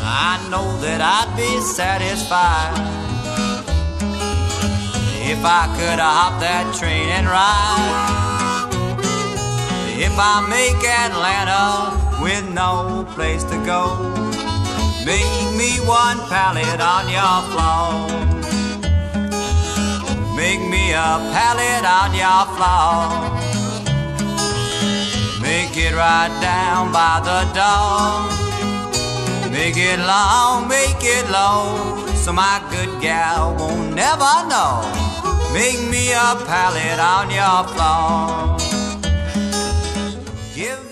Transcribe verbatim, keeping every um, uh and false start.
I know that I'd be satisfied if I could hop that train and ride. If I make Atlanta with no place to go, make me one pallet on your floor. Make me a pallet on your floor. Make it right down by the door. Make it long, make it low, so my good gal won't never know. Make me a pallet on your floor. Give